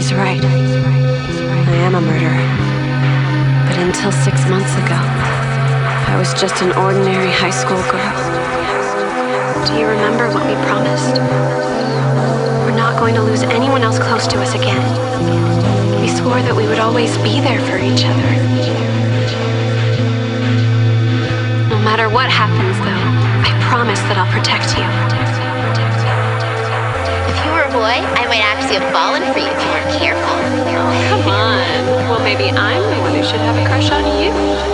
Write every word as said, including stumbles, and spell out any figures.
He's right. I am a murderer. But until six months ago, I was just an ordinary high school girl. Do you remember what we promised? We're not going to lose anyone else close to us again. We swore that we would always be there for each other. No matter what happens, though, I promise that I'll protect you. If you were a boy, I might actually have fallen for you if you weren't careful. Oh, come on. Well, maybe I'm the one who should have a crush on you.